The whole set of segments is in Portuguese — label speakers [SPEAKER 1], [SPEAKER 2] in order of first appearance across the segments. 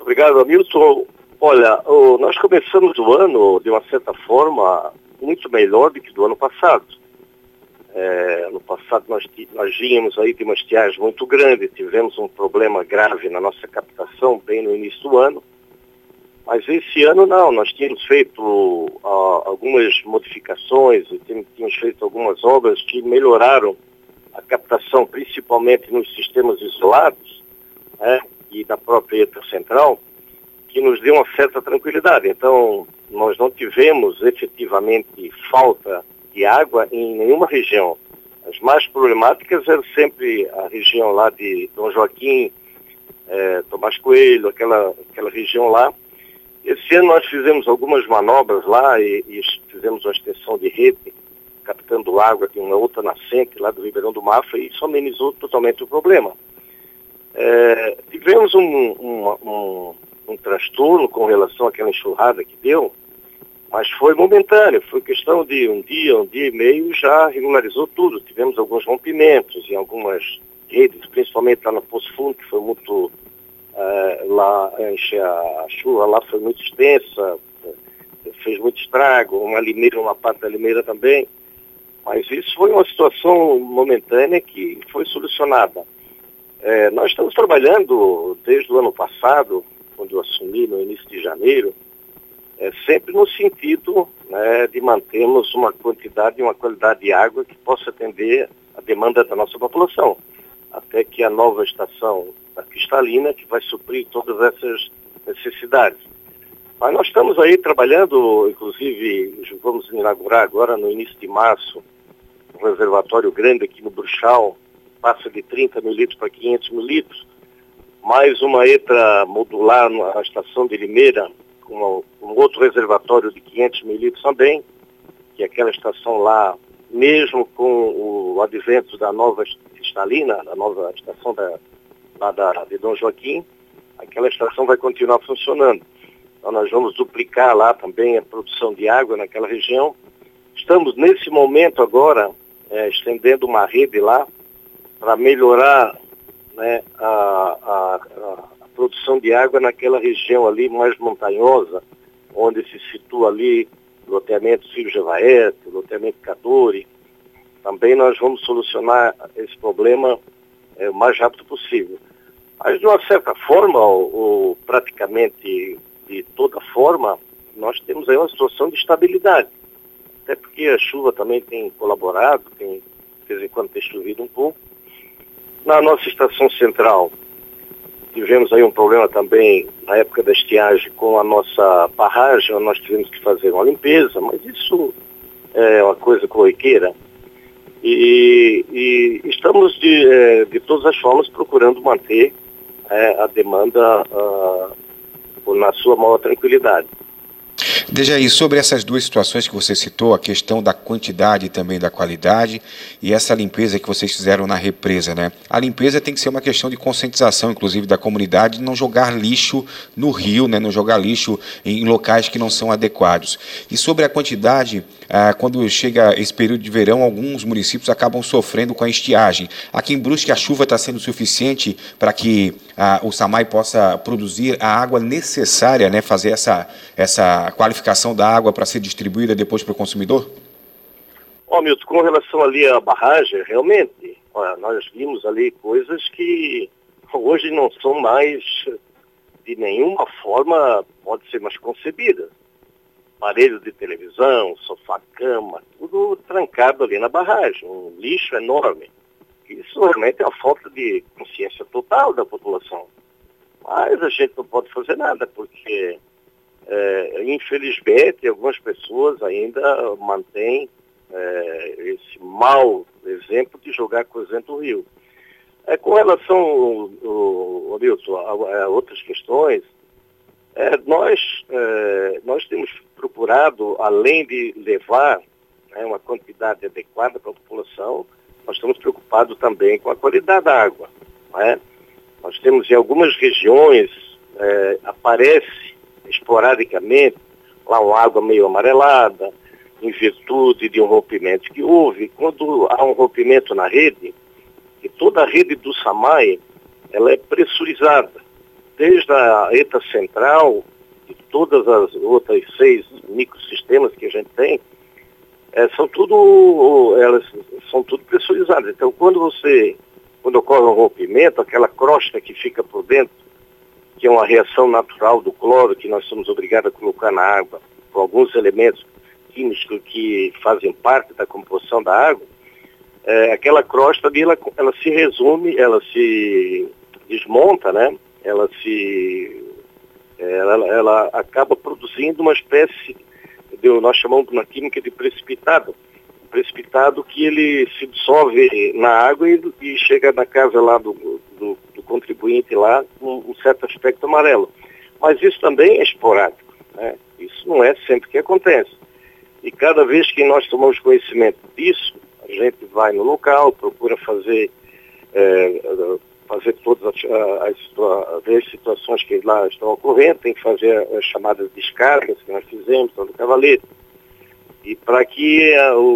[SPEAKER 1] Obrigado, Hamilton. Olha, nós começamos o ano, de uma certa forma, muito melhor do que do ano passado. No passado nós vínhamos aí de uma estiagem muito grande, tivemos um problema grave na nossa captação bem no início do ano, mas esse ano não, nós tínhamos feito algumas modificações, tínhamos feito algumas obras que melhoraram a captação, principalmente nos sistemas isolados, e da própria ETA central, que nos deu uma certa tranquilidade. Então, nós não tivemos efetivamente falta de água em nenhuma região. As mais problemáticas eram sempre a região lá de Dom Joaquim, Tomás Coelho, aquela região lá. Esse ano nós fizemos algumas manobras lá e fizemos uma extensão de rede, captando água de uma outra nascente lá do Ribeirão do Mafra, e isso amenizou totalmente o problema. Tivemos um transtorno com relação àquela enxurrada que deu, mas foi momentâneo, foi questão de um dia e meio, já regularizou tudo. Tivemos alguns rompimentos em algumas redes, principalmente lá no Poço Fundo, que foi muito, a chuva lá foi muito extensa, fez muito estrago, uma parte da limeira também, mas isso foi uma situação momentânea que foi solucionada. Nós estamos trabalhando desde o ano passado, quando eu assumi no início de janeiro, sempre no sentido, de mantermos uma quantidade e uma qualidade de água que possa atender a demanda da nossa população, até que a nova estação da cristalina, que vai suprir todas essas necessidades. Mas nós estamos aí trabalhando, inclusive, vamos inaugurar agora no início de março, um reservatório grande aqui no Bruxal, passa de 30 mil litros para 500 mil litros, mais uma ETA modular na estação de Limeira, com um outro reservatório de 500 mil litros também, que é aquela estação lá, mesmo com o advento da nova cristalina, da nova estação de Dom Joaquim, aquela estação vai continuar funcionando. Então nós vamos duplicar lá também a produção de água naquela região. Estamos nesse momento agora estendendo uma rede lá para melhorar, a produção de água naquela região ali mais montanhosa, onde se situa ali o loteamento Silvio Gevaert, o loteamento Cadore. Também nós vamos solucionar esse problema o mais rápido possível. Mas de uma certa forma, ou praticamente de toda forma, nós temos aí uma situação de estabilidade. Até porque a chuva também tem colaborado, de vez em quando tem chovido um pouco. Na nossa estação central, tivemos aí um problema também na época da estiagem com a nossa barragem, onde nós tivemos que fazer uma limpeza, mas isso é uma coisa corriqueira. E estamos de todas as formas procurando manter a demanda na sua maior tranquilidade.
[SPEAKER 2] Dejaí, sobre essas duas situações que você citou, a questão da quantidade e também da qualidade, e essa limpeza que vocês fizeram na represa, A limpeza tem que ser uma questão de conscientização, inclusive da comunidade, não jogar lixo no rio, não jogar lixo em locais que não são adequados. E sobre a quantidade, quando chega esse período de verão, alguns municípios acabam sofrendo com a estiagem. Aqui em Brusque, a chuva está sendo suficiente para que o SAMAI possa produzir a água necessária, fazer essa qualificação da água para ser distribuída depois para o consumidor?
[SPEAKER 1] Milton, com relação ali à barragem, realmente, nós vimos ali coisas que hoje não são mais, de nenhuma forma, pode ser mais concebidas. Aparelho de televisão, sofá-cama, tudo trancado ali na barragem, um lixo enorme. Isso realmente é uma falta de consciência total da população. Mas a gente não pode fazer nada, porque infelizmente algumas pessoas ainda mantêm esse mau exemplo de jogar coisa dentro do rio. Com relação, Hamilton, a outras questões, nós temos procurado, além de levar uma quantidade adequada para a população, nós estamos preocupados também com a qualidade da água. Nós temos em algumas regiões, aparece esporadicamente lá uma água meio amarelada, em virtude de um rompimento que houve. Quando há um rompimento na rede, e toda a rede do SAMAI, ela é pressurizada. desde a ETA Central e todas as outras 6 microsistemas que a gente tem, elas são tudo pressurizadas. Então, quando ocorre um rompimento, aquela crosta que fica por dentro, que é uma reação natural do cloro, que nós somos obrigados a colocar na água, por alguns elementos químicos que fazem parte da composição da água, aquela crosta ali, ela se resume, ela se desmonta, né? Ela acaba produzindo uma espécie, nós chamamos na química de precipitado. Precipitado que ele se dissolve na água e chega na casa lá do contribuinte lá com um certo aspecto amarelo. Mas isso também é esporádico, né? Isso não é sempre que acontece. E cada vez que nós tomamos conhecimento disso, a gente vai no local, procura fazer todas as situações que lá estão ocorrendo, tem que fazer as chamadas descargas que nós fizemos, do Cavalete, e para que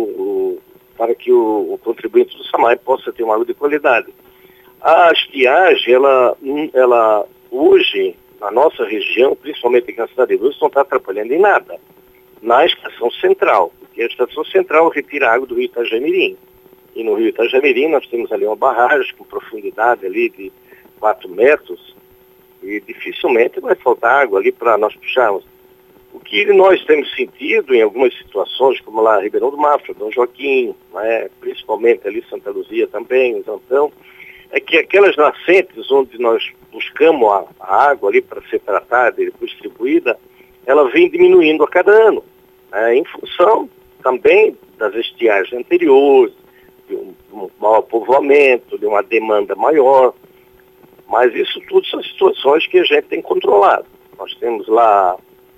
[SPEAKER 1] o contribuinte do SAMAI possa ter uma água de qualidade. A estiagem, ela hoje, na nossa região, principalmente aqui na cidade de Luz, não está atrapalhando em nada. Na estação central, porque a estação central retira água do rio Itajamirim. E no rio Itajamirim nós temos ali uma barragem com profundidade ali de 4 metros e dificilmente vai faltar água ali para nós puxarmos. O que nós temos sentido em algumas situações, como lá Ribeirão do Mafra, Dom Joaquim, né, principalmente ali Santa Luzia também, Zantão, é que aquelas nascentes onde nós buscamos a água ali para ser tratada e depois distribuída, ela vem diminuindo a cada ano, em função também das estiagens anteriores, de um maior povoamento, de uma demanda maior, mas isso tudo são situações que a gente tem controlado. Nós temos lá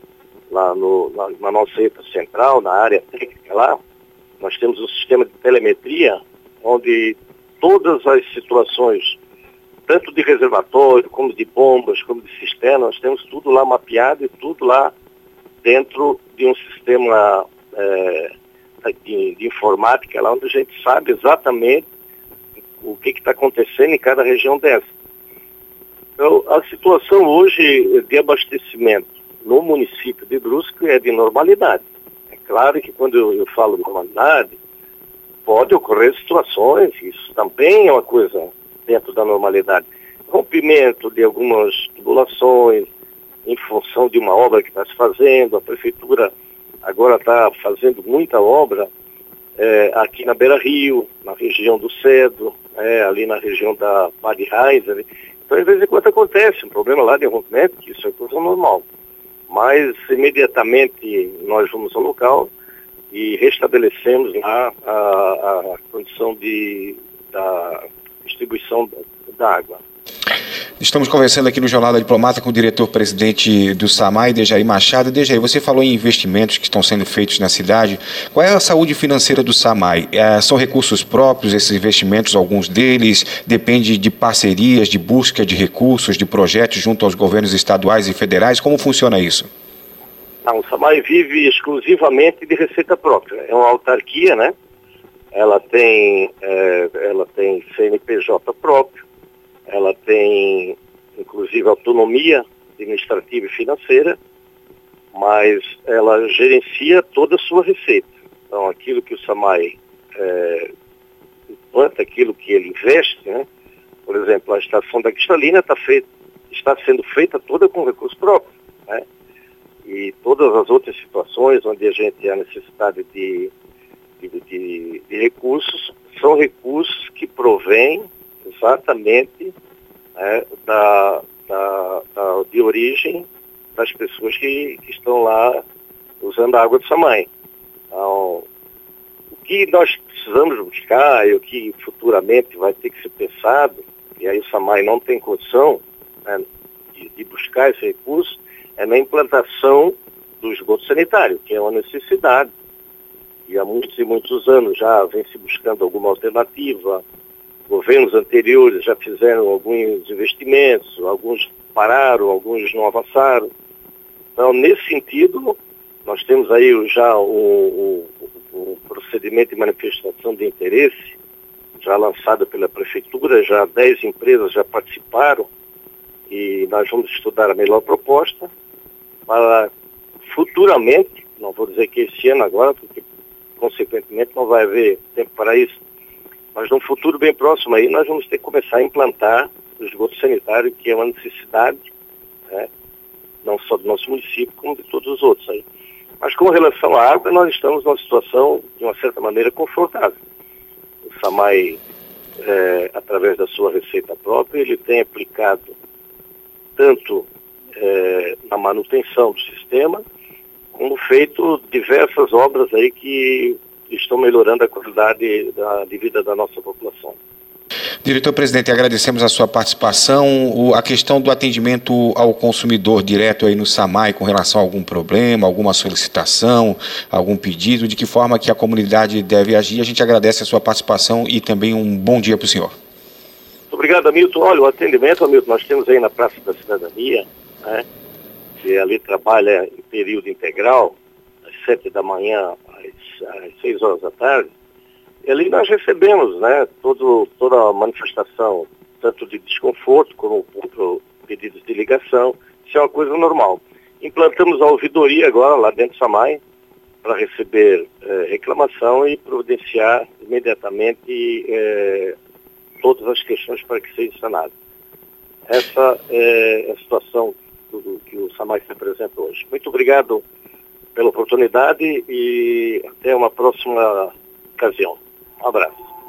[SPEAKER 1] na nossa ETA Central, na área técnica lá, nós temos um sistema de telemetria onde todas as situações, tanto de reservatório, como de bombas, como de cisterna, nós temos tudo lá mapeado e tudo lá dentro de um sistema de informática, lá onde a gente sabe exatamente o que está acontecendo em cada região dessa. Então, a situação hoje de abastecimento no município de Brusque é de normalidade. É claro que quando eu falo normalidade, pode ocorrer situações, isso também é uma coisa dentro da normalidade. Rompimento de algumas tubulações em função de uma obra que está se fazendo, a prefeitura agora está fazendo muita obra aqui na Beira Rio, na região do Cedro, ali na região da Padre Reiser. Então, de vez em quando acontece um problema lá de rompimento, que isso é coisa normal. Mas, imediatamente, nós vamos ao local e restabelecemos lá a condição da distribuição da água.
[SPEAKER 2] Estamos conversando aqui no Jornal da Diplomata com o diretor-presidente do SAMAI, Dejaí Machado. Dejaí, você falou em investimentos que estão sendo feitos na cidade. Qual é a saúde financeira do SAMAI? São recursos próprios esses investimentos, alguns deles? Depende de parcerias, de busca de recursos, de projetos junto aos governos estaduais e federais? Como funciona isso?
[SPEAKER 1] Não, o SAMAI vive exclusivamente de receita própria. É uma autarquia, né? Ela tem CNPJ próprio. Ela tem, inclusive, autonomia administrativa e financeira, mas ela gerencia toda a sua receita. Então, aquilo que o SAMAI planta, aquilo que ele investe, né? Por exemplo, a estação da Cristalina está sendo feita toda com recurso próprio, né? E todas as outras situações onde a gente tem a necessidade de recursos, são recursos que provêm exatamente de origem das pessoas que estão lá usando a água do SAMAI. Então, o que nós precisamos buscar e o que futuramente vai ter que ser pensado, e aí o SAMAI não tem condição, né, de buscar esse recurso, é na implantação do esgoto sanitário, que é uma necessidade. E há muitos e muitos anos já vem se buscando alguma alternativa. Governos anteriores já fizeram alguns investimentos, alguns pararam, alguns não avançaram. Então, nesse sentido, nós temos aí já o procedimento de manifestação de interesse, já lançado pela Prefeitura, já 10 empresas já participaram, e nós vamos estudar a melhor proposta para futuramente, não vou dizer que esse ano agora, porque consequentemente não vai haver tempo para isso, mas num futuro bem próximo aí nós vamos ter que começar a implantar o esgoto sanitário, que é uma necessidade, né, não só do nosso município, como de todos os outros aí. Mas com relação à água, nós estamos numa situação, de uma certa maneira, confortável. O SAMAI, através da sua receita própria, ele tem aplicado tanto na manutenção do sistema, como feito diversas obras aí que estão melhorando a qualidade de vida da nossa população.
[SPEAKER 2] Diretor-presidente, agradecemos a sua participação. A questão do atendimento ao consumidor direto aí no SAMAI com relação a algum problema, alguma solicitação, algum pedido, de que forma que a comunidade deve agir, a gente agradece a sua participação e também um bom dia para o senhor.
[SPEAKER 1] Muito obrigado, Hamilton. Olha, o atendimento, Hamilton, nós temos aí na Praça da Cidadania, né, que ali trabalha em período integral, às 7 da manhã às 6 horas da tarde. E ali nós recebemos, né, toda a manifestação, tanto de desconforto como por pedidos de ligação. Isso é uma coisa normal. Implantamos a ouvidoria agora lá dentro do SAMAI para receber reclamação e providenciar imediatamente todas as questões para que seja sanado. Essa é a situação que o SAMAI se apresenta hoje. Muito obrigado pela oportunidade e até uma próxima ocasião. Um abraço.